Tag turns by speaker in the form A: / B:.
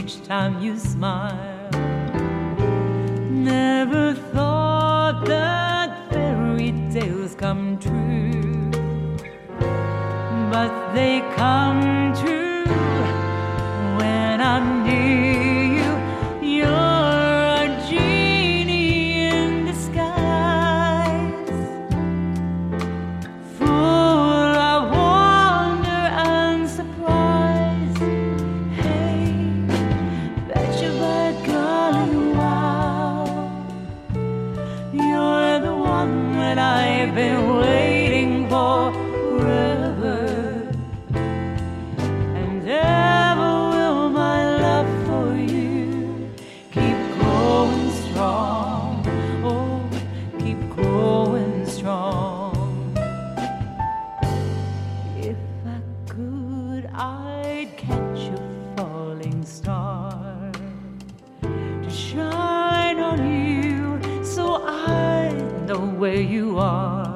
A: each time you smile. Never thought that fairy tales come true, but they come true when I'm near you. You're a genie in disguise, full of wonder and surprise. Hey, betcha by golly, wow, you're the one that I've been waiting for forever. And ever will my love for you keep growing strong. Oh, keep growing strong. If I could, I'd catch a falling star to shine on you, so I know where you are.